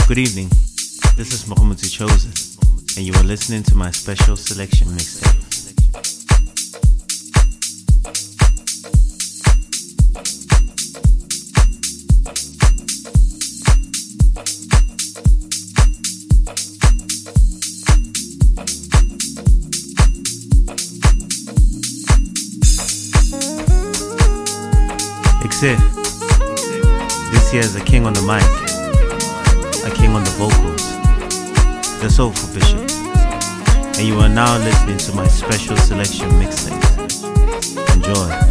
Good evening. This is Mohammed Chosen, and you are listening to my special selection mixtape. Exif, this year is a king on the mic, a king on the vocals, the soulful bishop, and you are now listening to my special selection mixtape. Enjoy.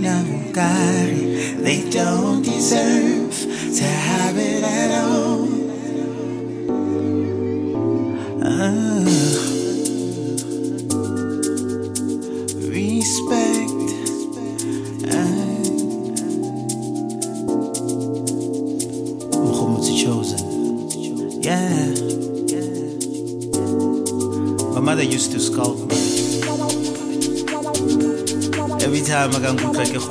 God, they don't deserve to have it at all. Respect. Chosen. Yeah. My mother used to scold me. Every time I got like a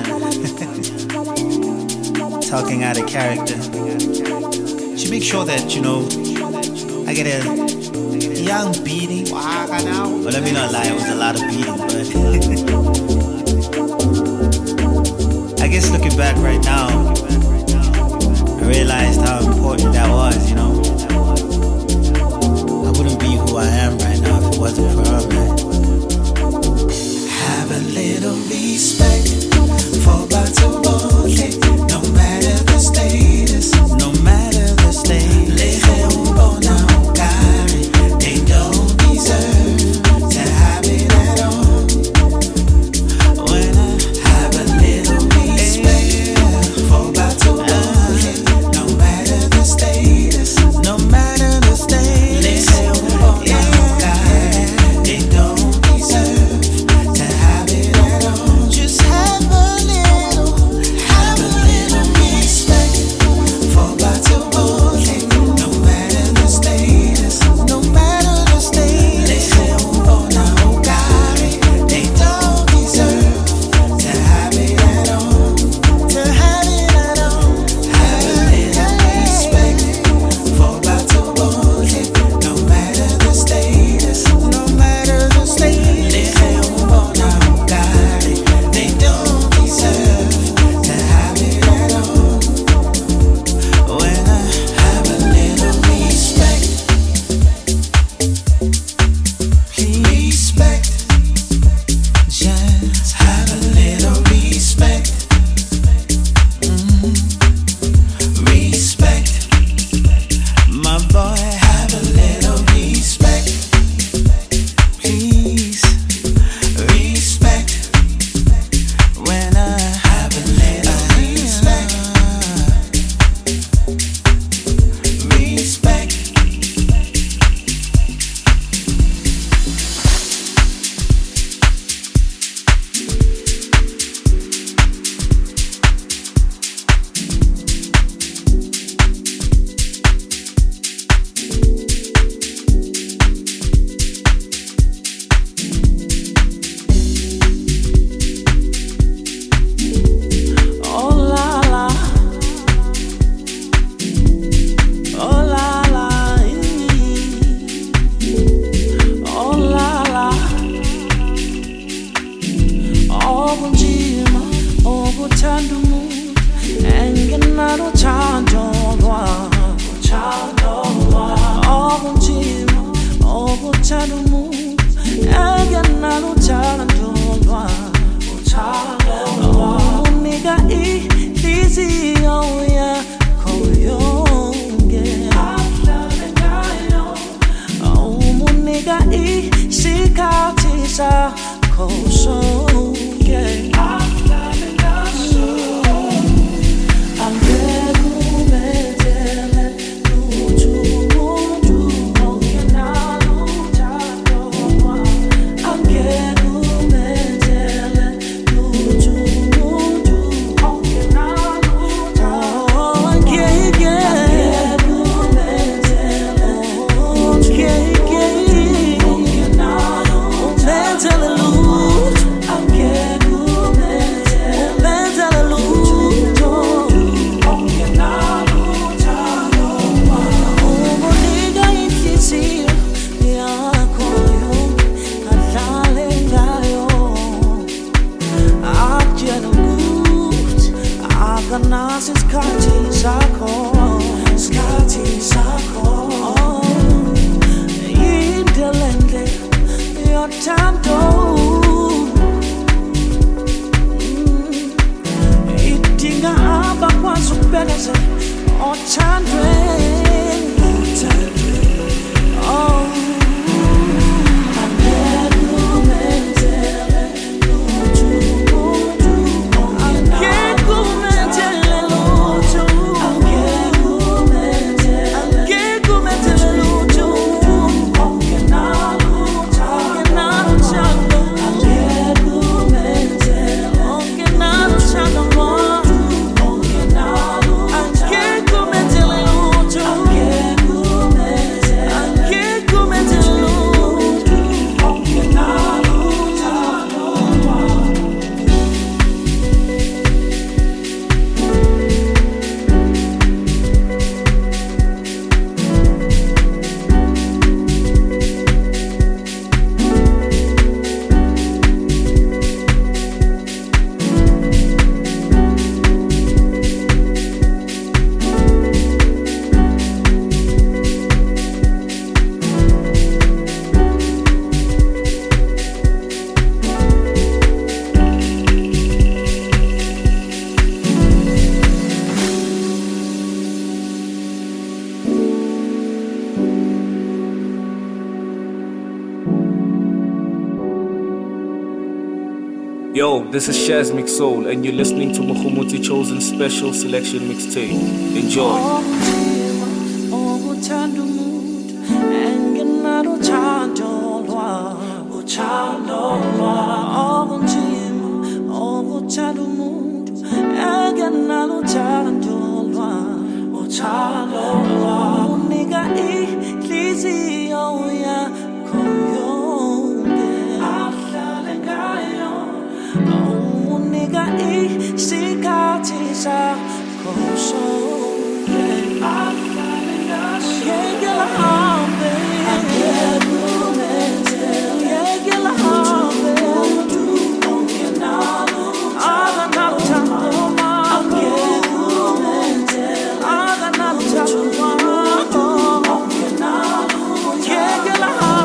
talking out of character. She makes sure that, I get a young beating. Well, let me not lie, it was a lot of beating, but I guess looking back right now, I realized how important that was, I wouldn't be who I am right now if it wasn't for her, man. Have a little respect for Batubole, no matter the status, no matter the status. They don't deserve to have it at all. When I have a little respect for Batubole, no matter the status, no matter the status. They don't deserve to have it at all. Just have a little respect for Batubole, no matter the status, no matter the status. They don't deserve to have it at all, to have it at all. Have a little respect for Batubole, no matter the status, no matter the status. They don't deserve to have it at all. When I have a little respect, please respect. Just have a little respect. Respect. My boy, have a little respect. Please respect. When I have a little respect. Respect. Oh la la, oh la la, oh la la, oh bunjima, oh butandumu, engenaro chandolwa, oh bunjima, oh butandumu, engenaro chandolwa. Oh, nigga, easy, oh yeah, koyonge. Oh, nigga, shikatisa, kosonge. Idinga abakwazi ukubeleza othandweni. Oh, This is Shazmik Soul, and you're listening to Mukhumuti Chosen Special Selection Mixtape. Enjoy. Get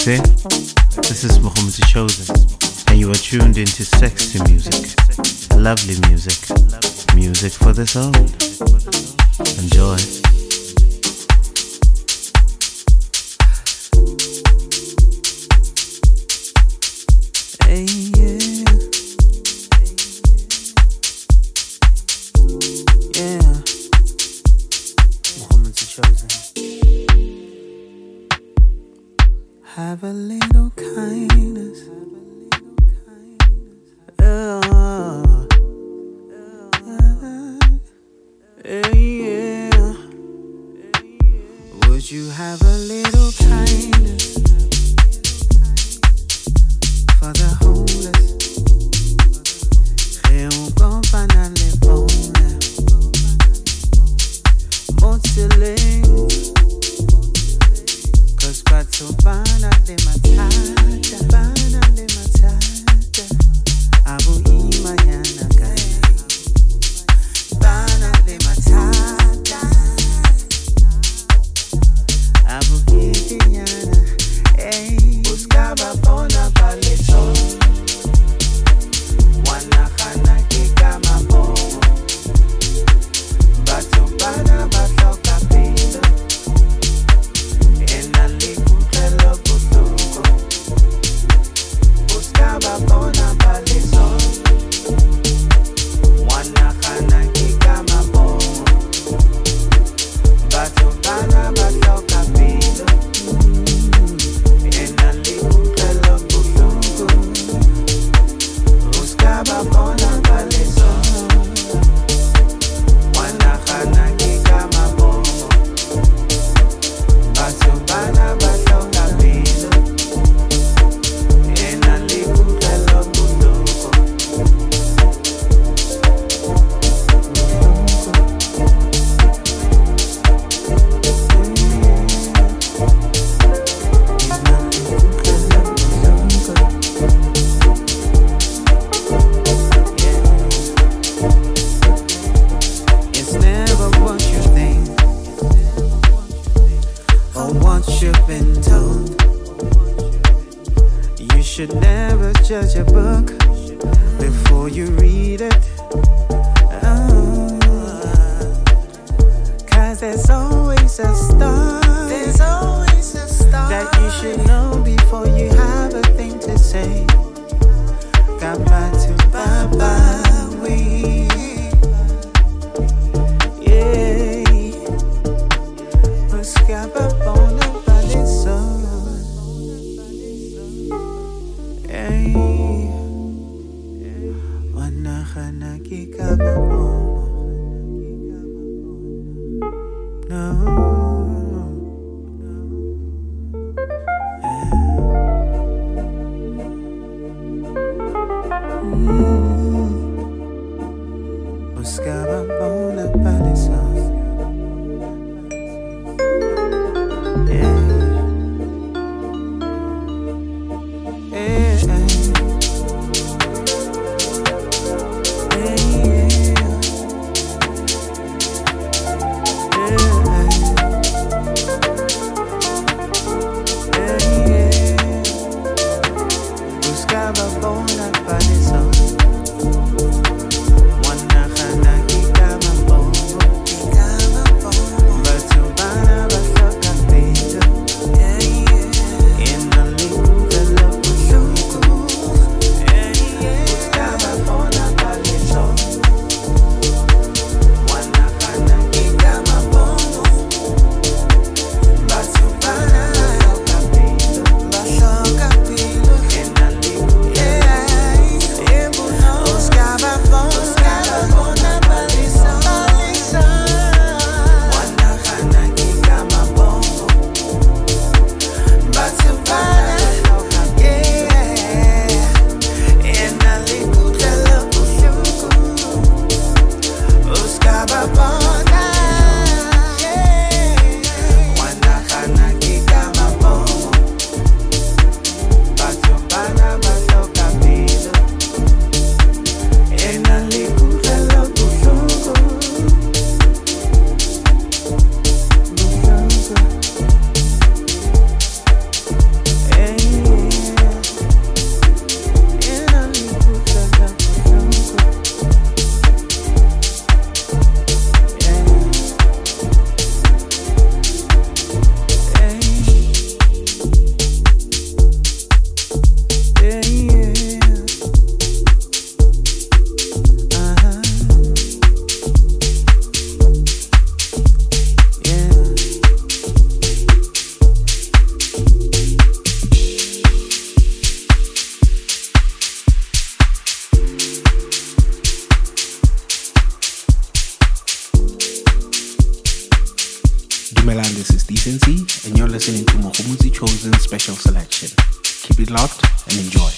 See? This is Muhammad the Chosen, and you are tuned into sexy music, lovely music, music for the soul. Enjoy. Hey, yeah. Yeah. Muhammad the Chosen. Have a little kindness. Yeah. Would you have a little kindness for the homeless? Cause bato bana de matata, abu imayana gana, bana de matata, abu imayana, buscaba bona paleto, wanakana kikama bobo, bato bana bato kapilo. Buscaba bona paleso, wanakana kikama bomo, bato bana bato kapilo, enalikutlelo kutungu. Buscaba bona paleso, wanakana kikama bomo, bato bana bato kapilo. It's never what you think or what you've been told. You should never judge a book before you read it. Cause there's always a start. That you should know before you have a thing to say. Gaba to Baba we. Yeah. Buscaba bona paleso. Wanakana kikaba bomo. No. Buscaba bona paleso. Dumelang, this is Decency, and you're listening to Mohumuzi Chosen Special Selection. Keep it locked and enjoy.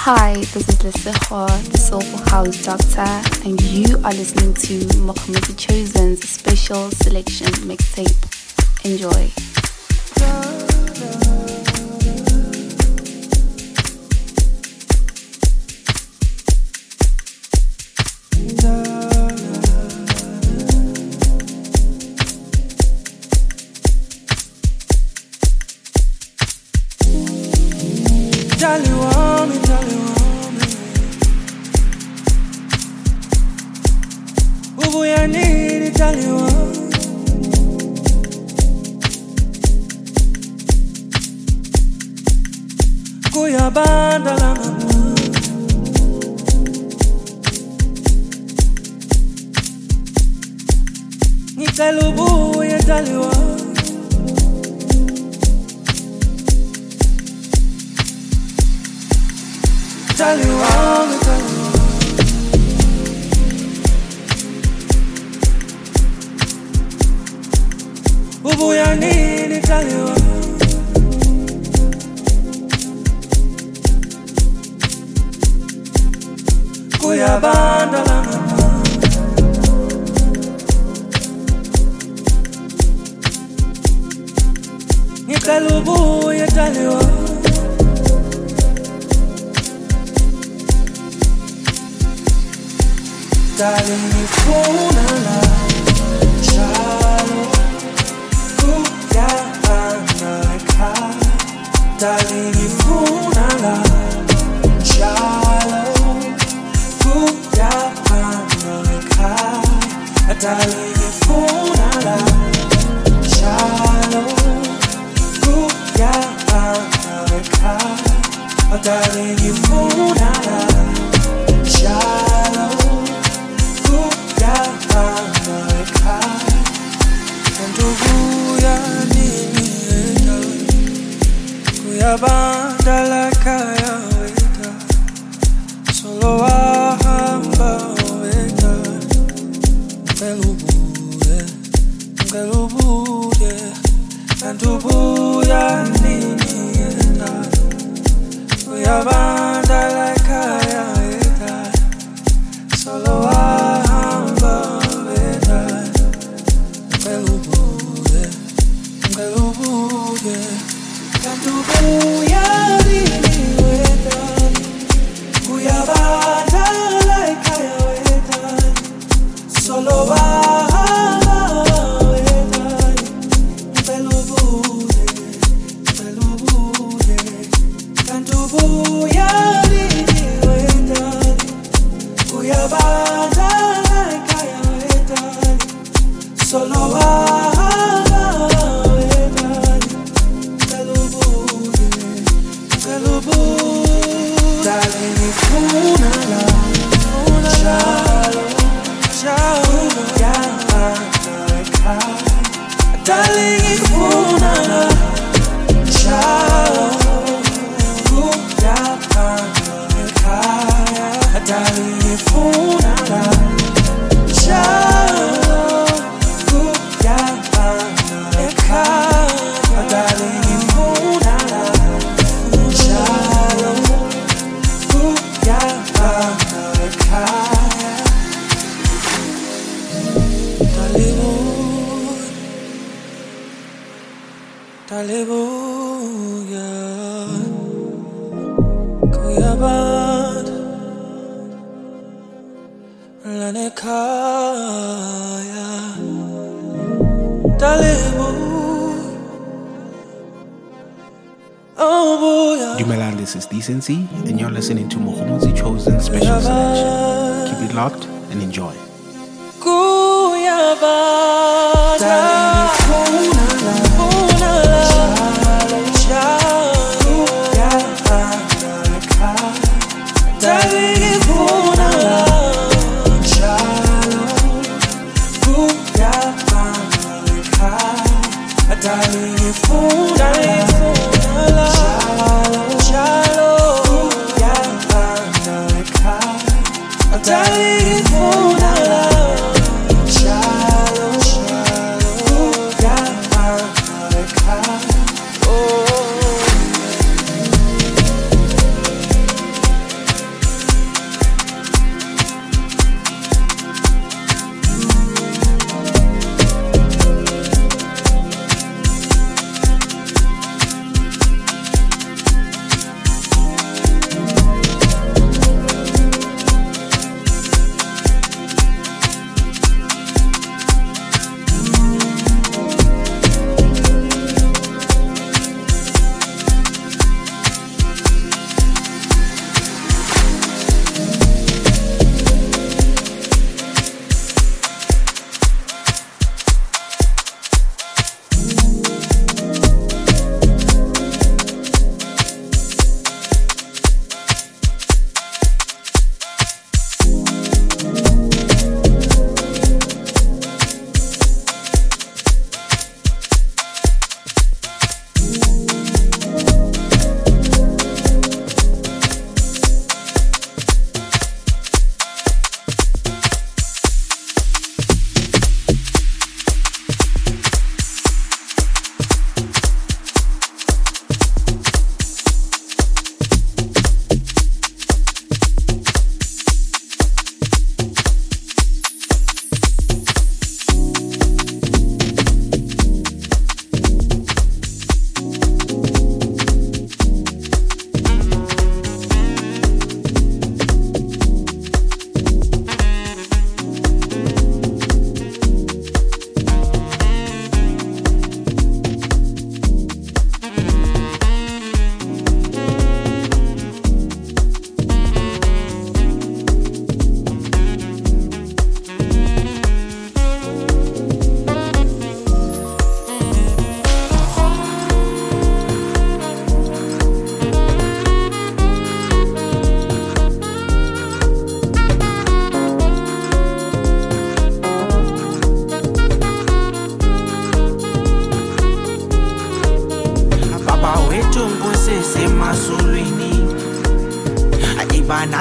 Hi, this is Leseho, the Soulful House Doctor, and you are listening to Mokhomedi Chosen's special selection mixtape. Enjoy. Dumelan, this is Decency, and you're listening to Mokhomedi Chosen Special Selection. Keep it locked and enjoy.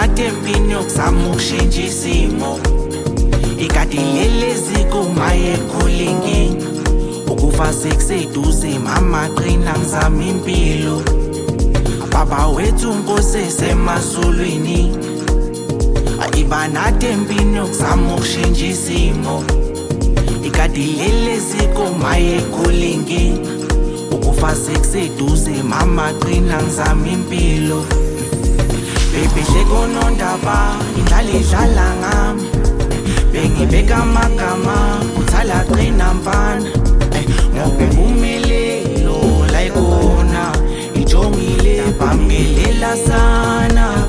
natempini yokuzama ukushintsha isimo ikade leleziko maye khulingi ukufa sekuseduze mama qina ngizama impilo baba wethu Nkosi semazulwini iba natempini yokuzama ukushintsha isimo ikade leleziko maye khulingi ukufa sekuseduze mama qina ngizama impilo baby sekonondaba indlala idlala ngami bengibeka amagama uthala qina mfana ngoba impumelelo la ikhona ijongile bambelela sana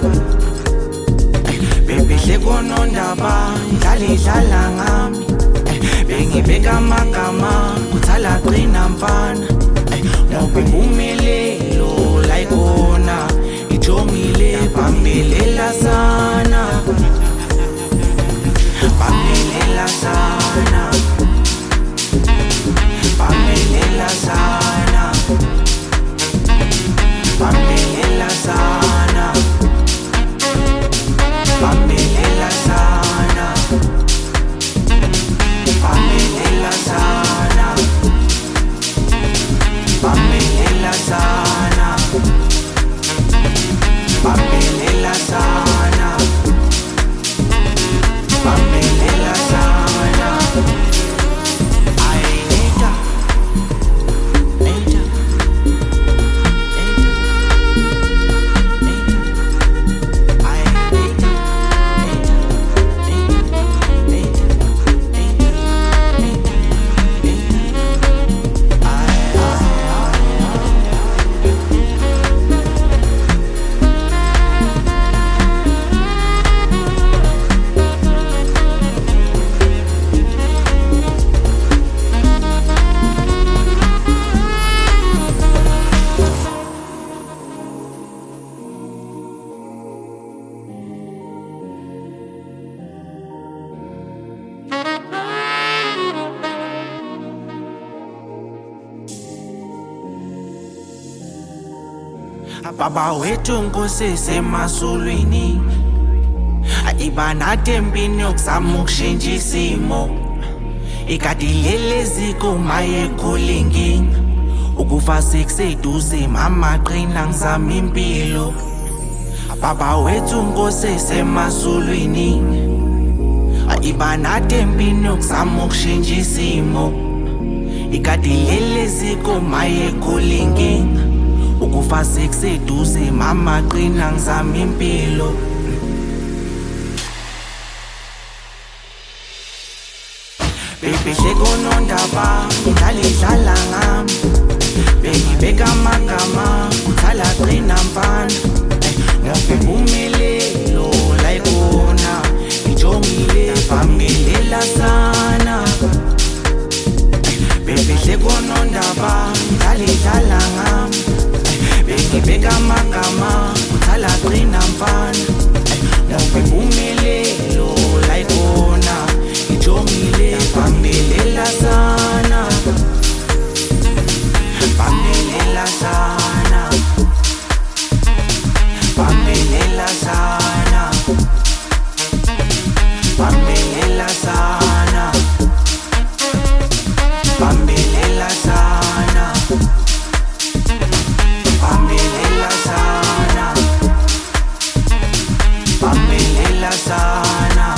baby sekonondaba indlala idlala ngami bengibeka amagama uthala qina mfana ngoba impumelelo la ikhona ijongile bambelela sana bambelela sana bambelela sana bambelela sana bambelela sana bambelela sana bambelela sana bambelela sana bambelela sana ay neta neta neta ay neta baba wethu Nkosi semazulwini iba natempini yokuzama ukushintsha isimo ikade leleziko maye khulingi ukufa sekuseduze mama qina ngizama impilo baba wethu Nkosi semazulwini iba natempini yokuzama ukushintsha isimo ikade leleziko maye khulingi ukufa sekuseduze mama qina ngizama impilo baby sekonondaba indlala idlala ngami bengibeka amagama uthala qina mfana ngoba impumelelo la ikhona ijongile bambelela sana baby sekonondaba indlala idlala ngami bengibeka amagama uthala qina mfana ngoba impumelelo la ikhona ijongile bambelela sana bambelela sana bambelela sana bambelela sana bambelela sana bambelela sana bambelela sana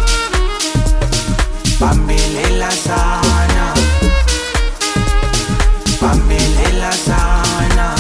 bambelela sana bambelela sana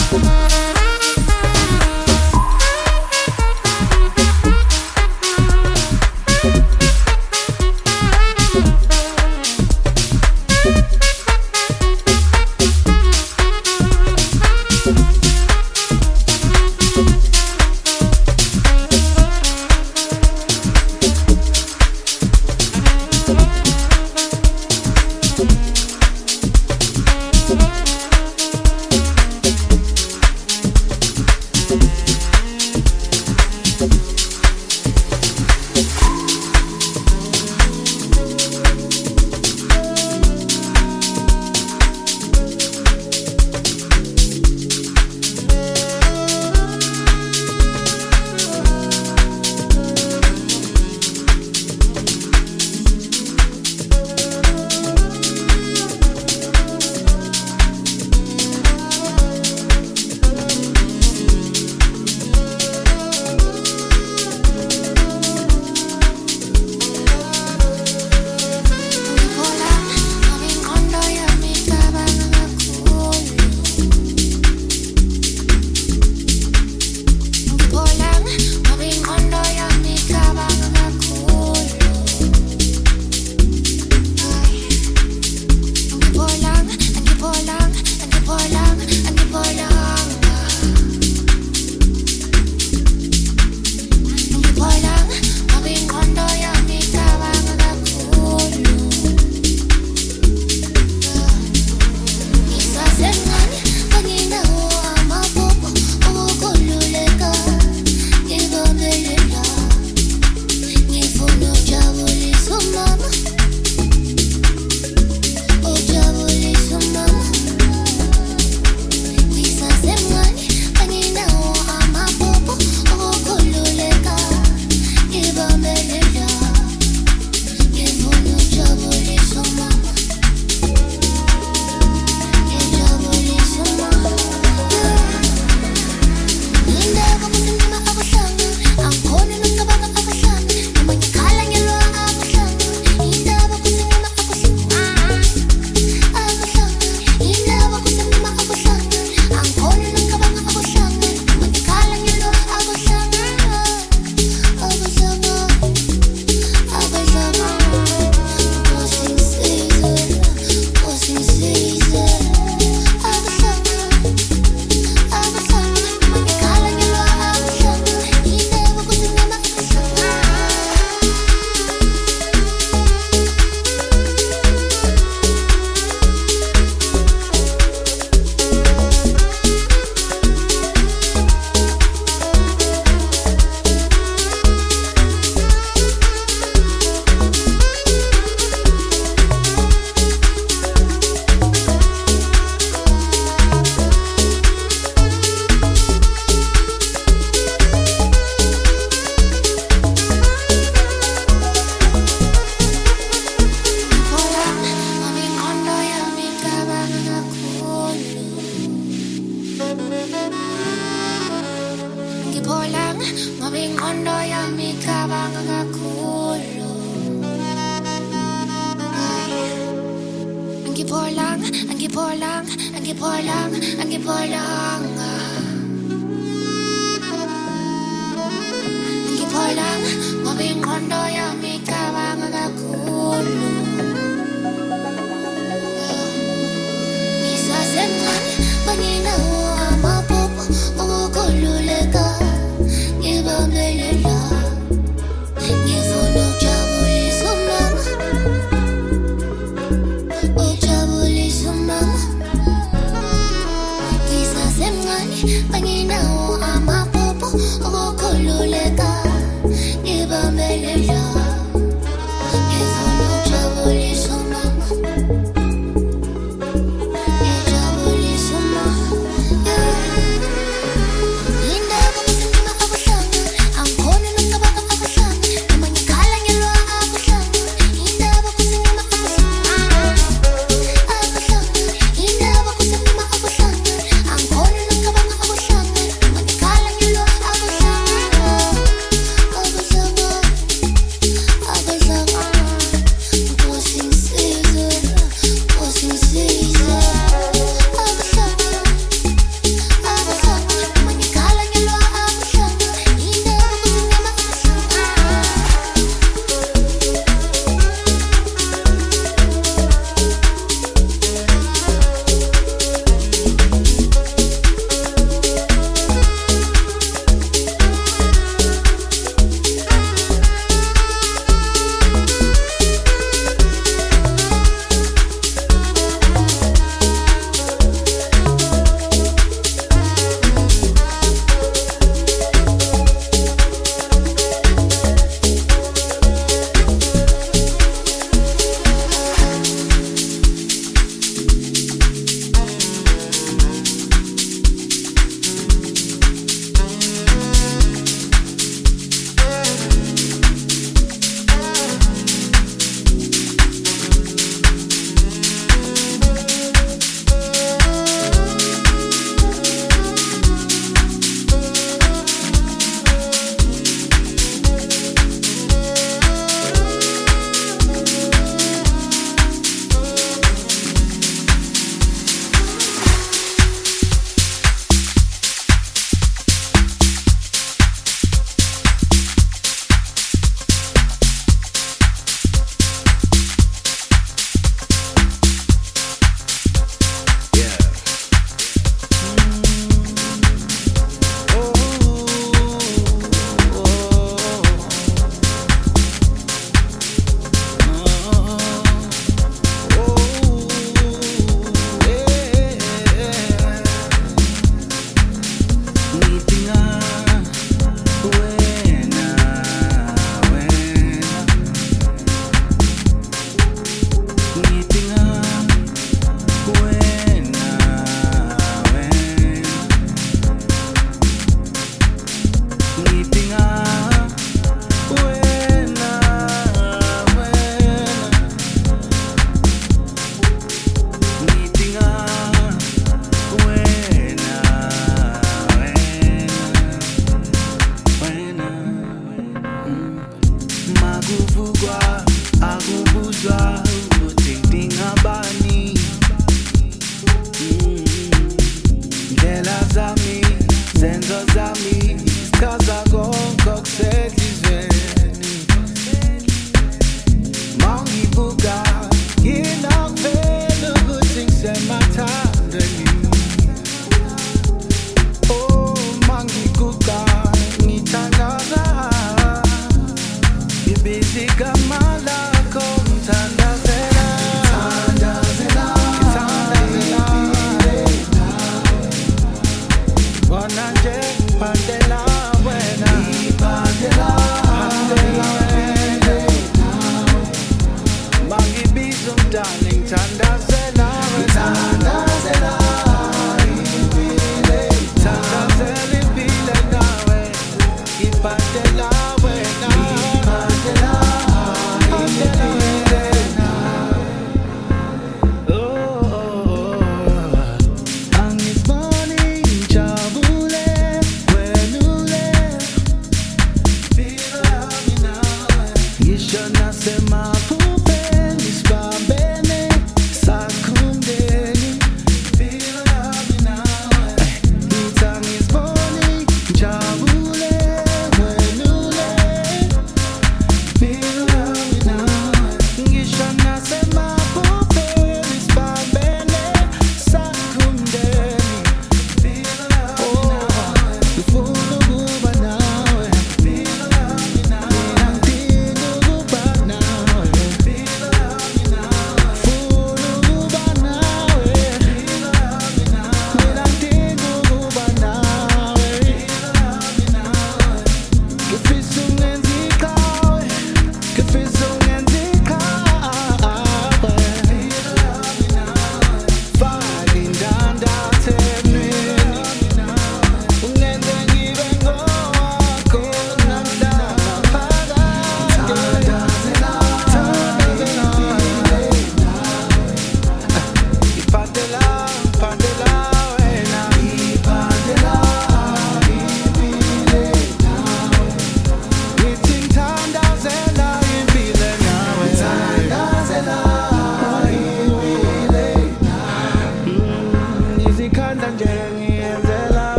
yami cabanga kakhulu. Angipholanga, angipholanga, angipholanga, angipholanga. Angipholanga, ngoba ingqondo yami cabanga kakhulu. Ngisasemncane, banginawo amaphupho okukhululeka. Ngibambelela, ngifuna ukujabulisa umama, ukujabulisa umama. Ngisasemncane, banginawo amaphupho okukhululeka. Ngibambelela, ngifuna ukujabulisa umama, ngijabulisa umama.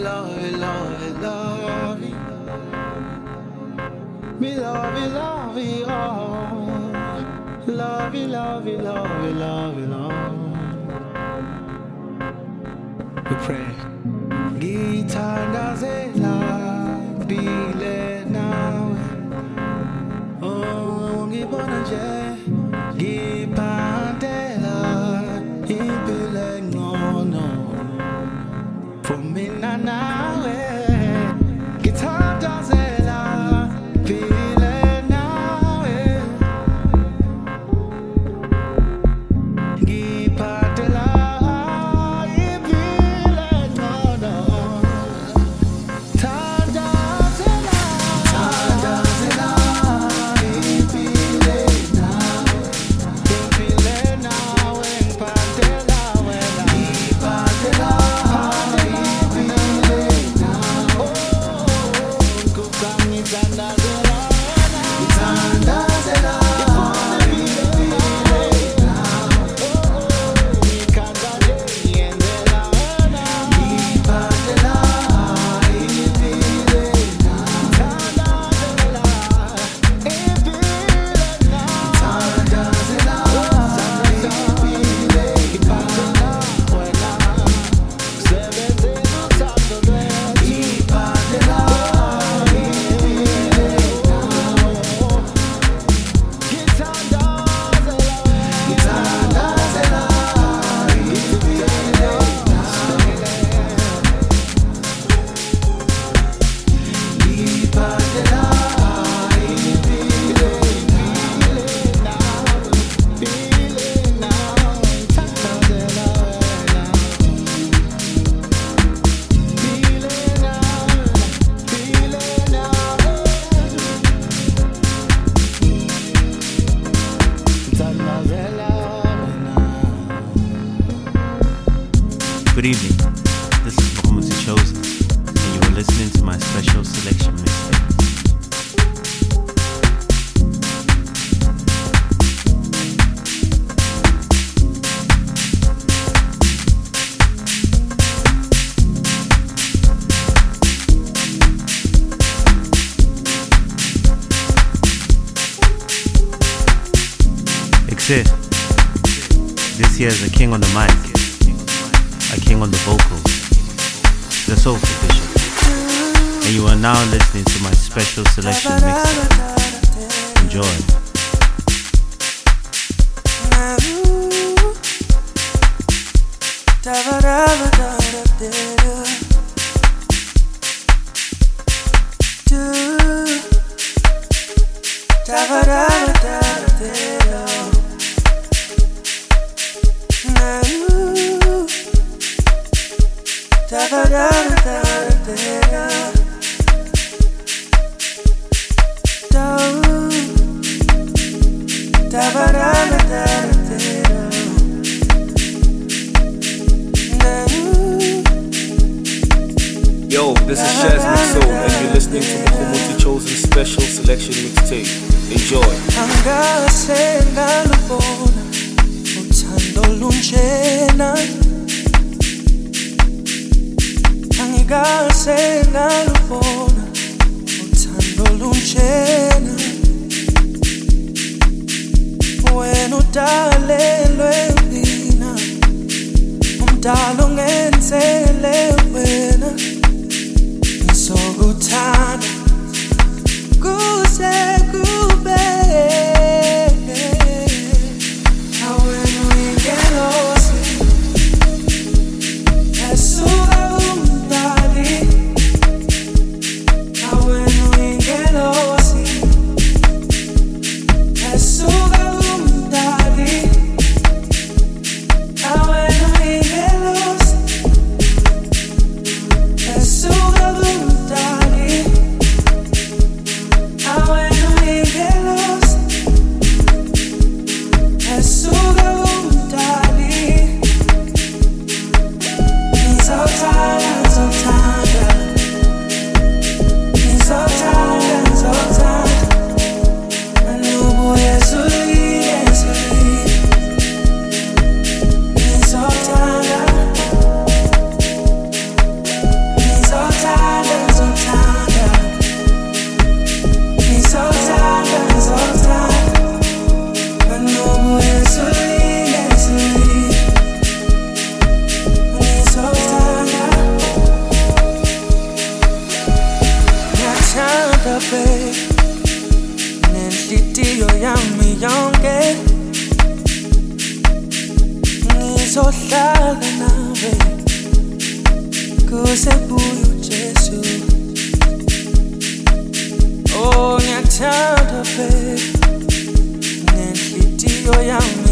love it, love it, love it. Me love it, love it, oh. Love it, love it, love it, love it, love. We pray. Ngithandazela phile nawe. Oh, ngibona nje ngiphandela impilo engcono. For mina nawe ngithandazela phile nawe. Ngiphandela impilo engcono. Thandazela, thandazela impilo nawe. Impilo nawe ngiphandela wena. Ngiphandela Good evening. This is Muhammad Chosen, and you are listening to my special selection mixtape. Exit. This year is a king on the mic. A king on the vocals, the Soulful Bishop, and you are now listening to my special selection mixtape. Enjoy. Yo, this is Shaz Mixo, and you're listening to Muhammad Chosen Special Selection Mixtape. Enjoy. Wena udalelwe mina, umdalo ngenzele wena, ngizokuthanda kuze kube. Awena uyingelosi, esuka umdali. Awena uyingelosi, esuka umdali. Awena uyingelosi, esuka umdali. Awena uyingelosi, esuka umdali. Ngizothanda, ngizothanda, ngizothanda, ngizothanda. Anubuye ezulwini, ezulwini. Ngizothanda, ngizothanda, ngizothanda.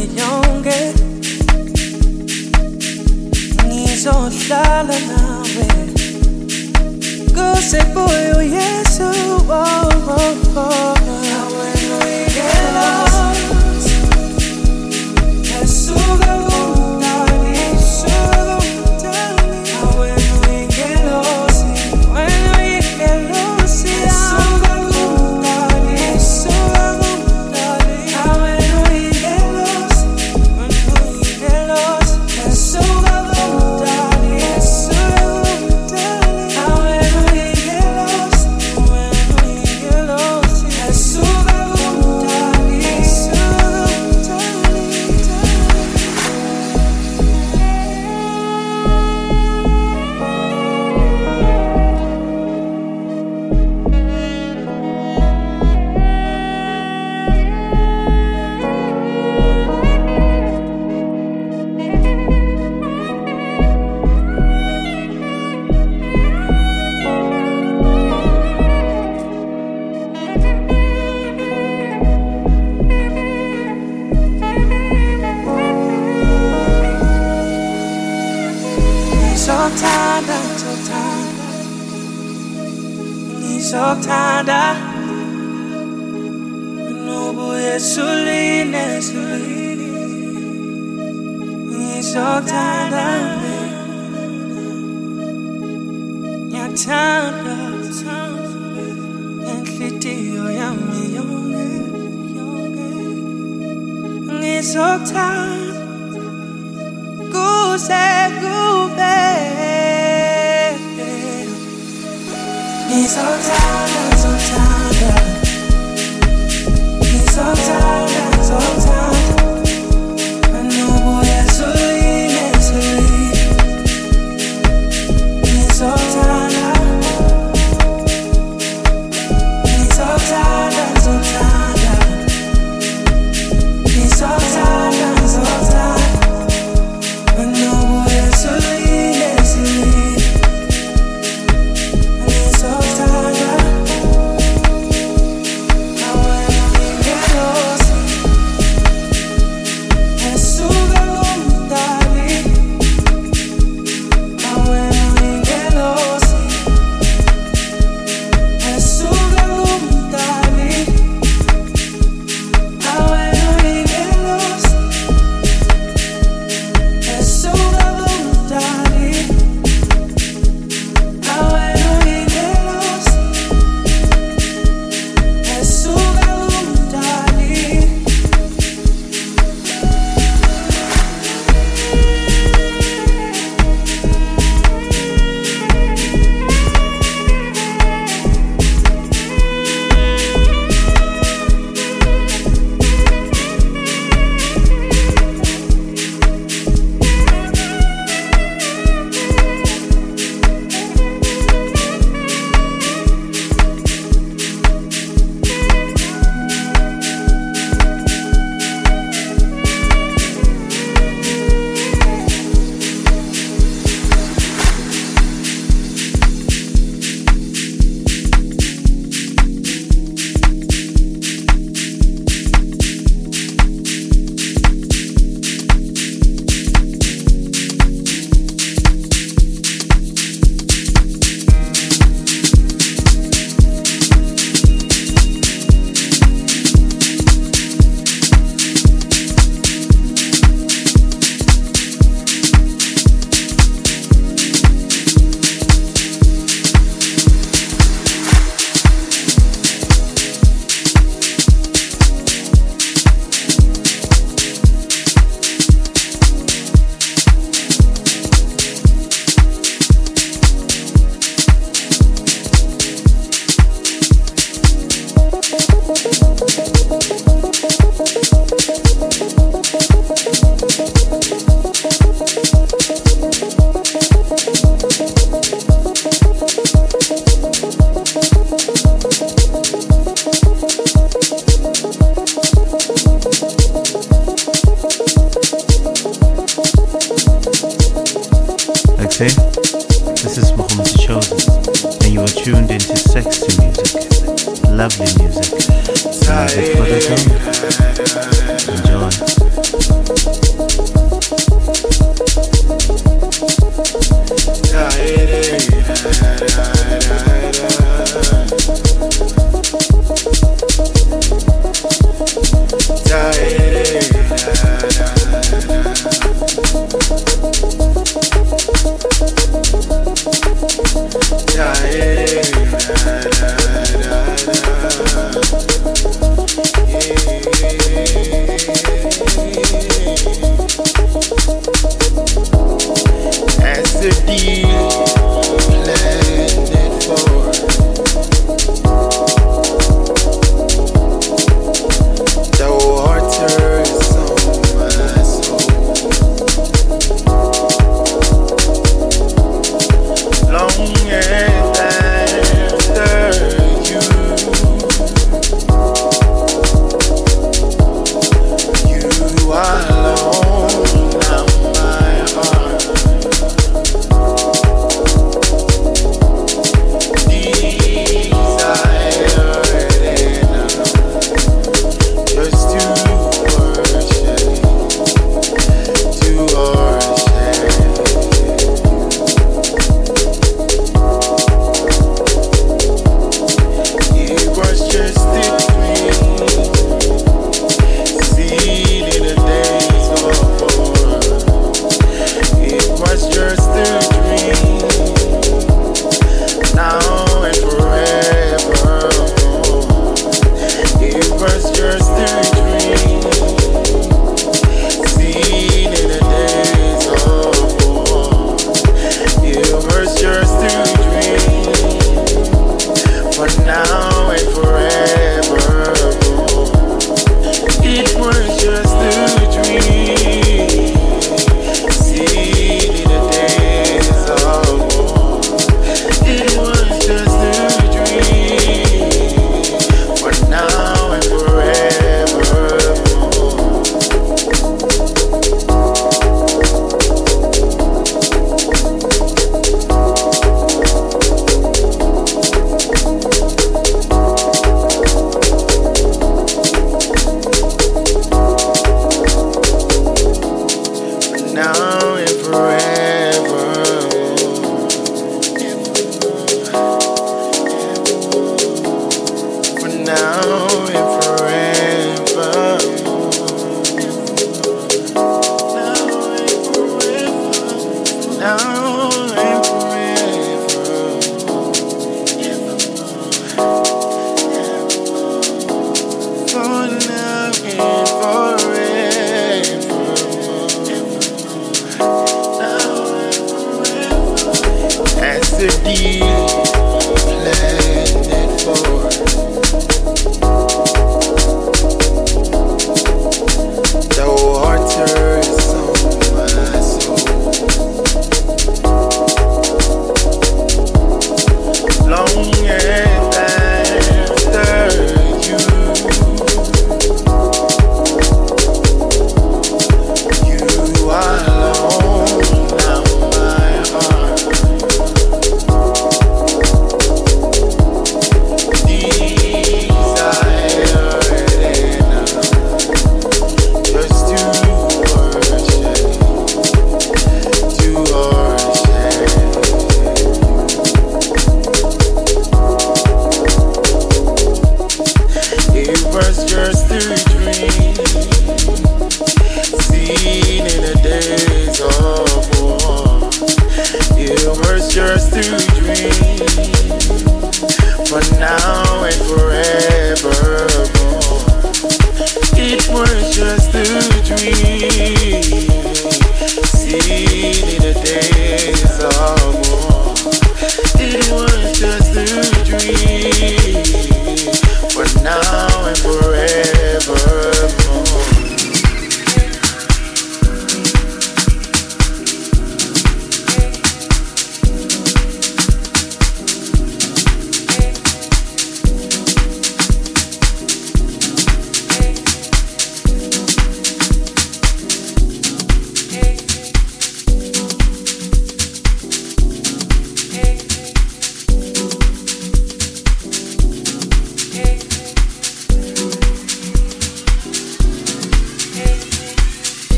yonke ngizohlala nawe kuze kuyo Yesu nawe noyigelos esuka kumdali nawe noyigelos esuka kumdali nawe noyigelos esuka kumdali nawe noyigelos esuka Ngizothanda nobuye suline ngizothanda ngiyathanda enhlitiyo yami yonke ngizothanda kuze kube Ngizothanda, nobuye suline ngizothanda nobuye suline Alexei, this is Muhammad the Chosen, and you are tuned into sexy music, lovely music. Music for the soul. Enjoy.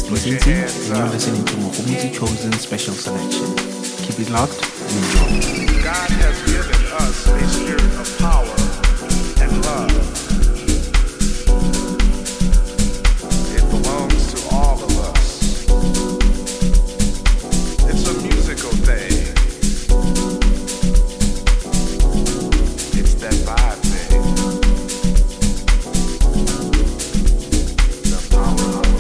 Decency, and you're listening to Mukhumuzi Chosen Special Selection. Keep it locked and enjoy. God has given us a spirit of power and love. It belongs to all of us. It's a musical thing. It's that vibe thing. The power of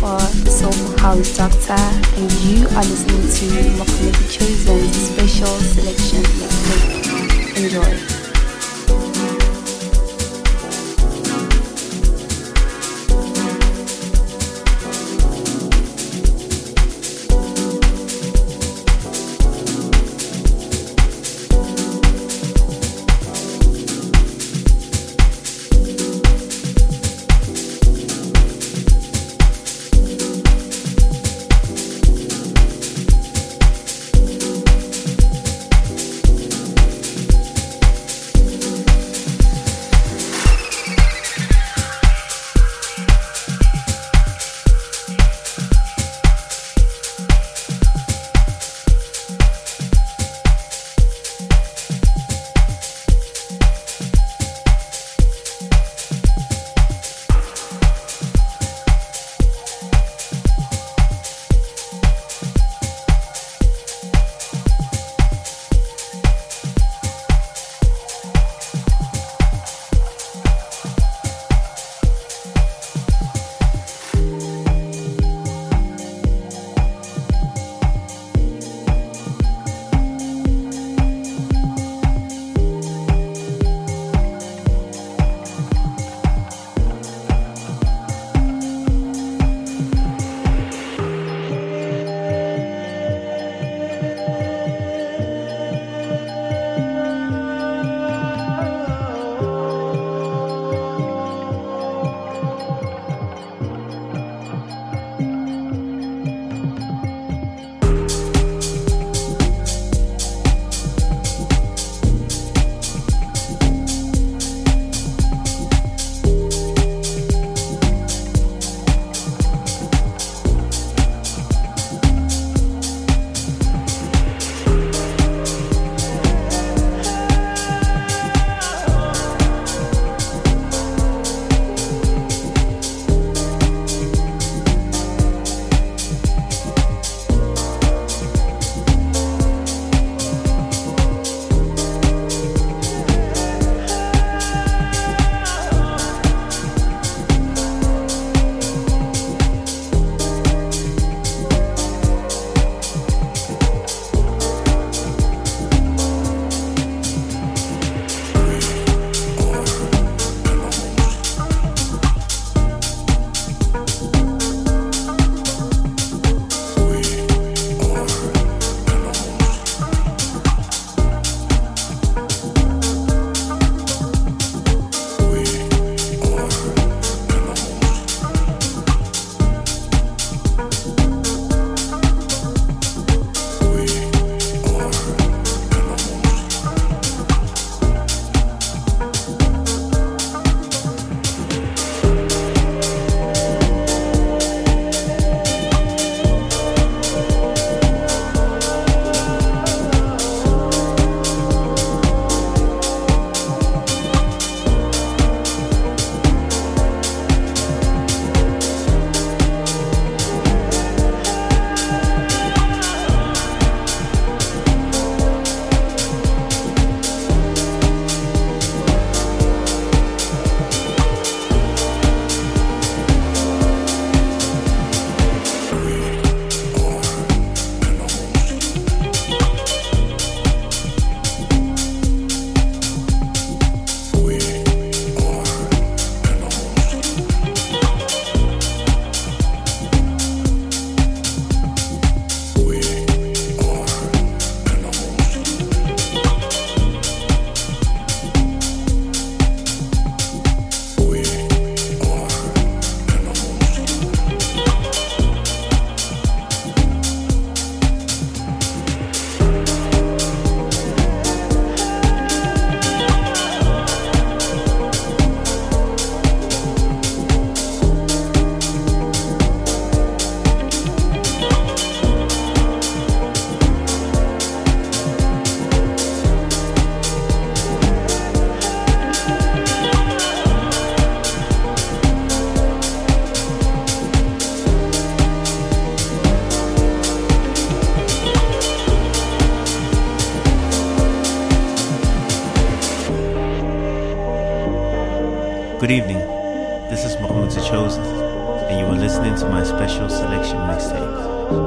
Zahar, the Soulful House Doctor, and you are listening to Mohammed Chosen's special selection mixtape. Enjoy. Good evening. This is Mohammed the Chosen, and and you are listening to my special selection mixtape.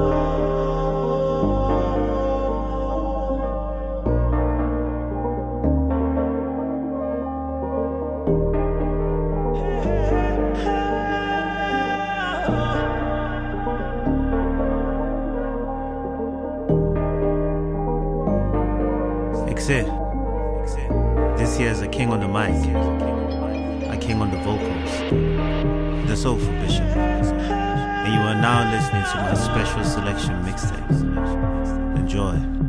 This year's a king on the mic, a king on the vocals, the Soulful Bishop, and you are now listening to my special selection mixtape. Enjoy.